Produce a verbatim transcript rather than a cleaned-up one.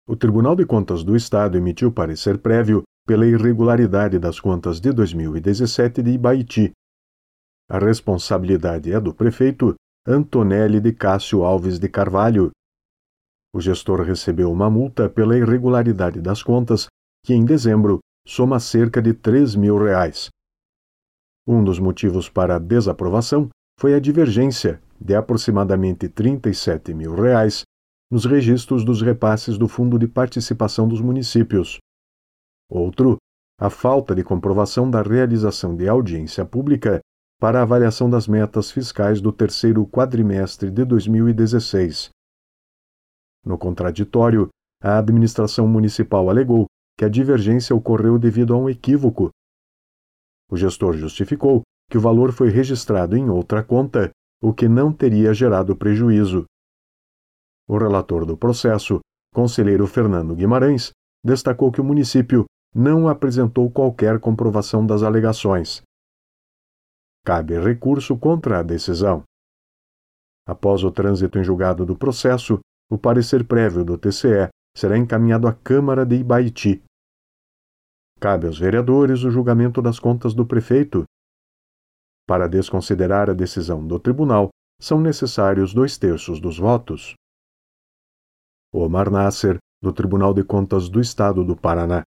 O Tribunal de Contas do Estado emitiu parecer prévio pela irregularidade das contas de dois mil e dezessete de Ibaiti. A responsabilidade é do prefeito Antonelli de Cássio Alves de Carvalho. O gestor recebeu uma multa pela irregularidade das contas, que em dezembro soma cerca de três mil reais. Um dos motivos para a desaprovação foi a divergência de aproximadamente trinta e sete mil reais nos registros dos repasses do Fundo de Participação dos Municípios. Outro, a falta de comprovação da realização de audiência pública para a avaliação das metas fiscais do terceiro quadrimestre de dois mil e dezesseis. No contraditório, a administração municipal alegou que a divergência ocorreu devido a um equívoco. O gestor justificou que o valor foi registrado em outra conta, o que não teria gerado prejuízo. O relator do processo, conselheiro Fernando Guimarães, destacou que o município não apresentou qualquer comprovação das alegações. Cabe recurso contra a decisão. Após o trânsito em julgado do processo, o parecer prévio do T C E será encaminhado à Câmara de Ibaiti. Cabe aos vereadores o julgamento das contas do prefeito. Para desconsiderar a decisão do tribunal, são necessários dois terços dos votos. Omar Nasser, do Tribunal de Contas do Estado do Paraná.